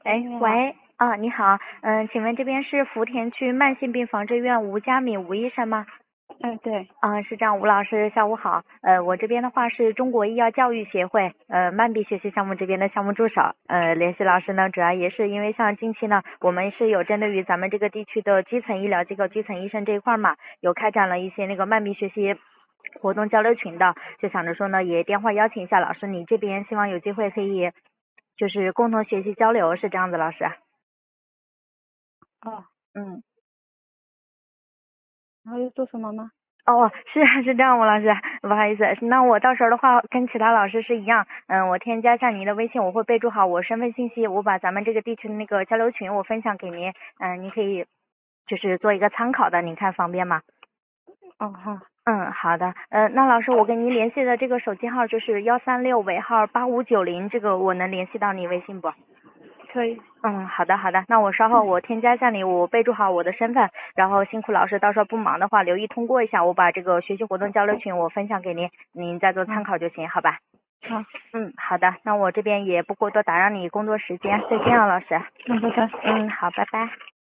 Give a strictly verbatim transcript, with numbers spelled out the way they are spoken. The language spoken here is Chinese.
哎， 你好。 喂，啊，你好，嗯，请问这边是福田区慢性病防治院吴佳敏吴医生吗？ 哎，对。 啊，是这样，吴老师，下午好。呃，我这边的话是中国医药教育协会呃慢病学习项目这边的项目助手。呃，联系老师呢，主要也是因为像近期呢，我们是有针对于咱们这个地区的基层医疗机构、基层医生这一块嘛，有开展了一些那个慢病学习活动交流群的，就想着说呢，也电话邀请一下老师，你这边希望有机会可以就是共同学习交流，是这样子，老师。 哦， 嗯。 然后又做什么吗？ 哦，是是这样，吴老师，不好意思，那我到时候的话跟其他老师是一样，嗯，我添加一下您的微信，我会备注好我身份信息，我把咱们这个地区的那个交流群我分享给您，嗯，您可以就是做一个参考的，您看方便吗？ 哦，好。 嗯，好的，嗯，那老师我跟您联系的这个手机号就是幺三六尾号八五九零，这个我能联系到你微信不？ 可以。 嗯，好的好的，那我稍后我添加一下你，我备注好我的身份，然后辛苦老师到时候不忙的话留意通过一下，我把这个学习活动交流群我分享给您，您再做参考就行，好吧？ 好。 嗯，好的，那我这边也不过多打扰你工作时间，再见啊，老师。 那拜拜。 嗯，好，拜拜。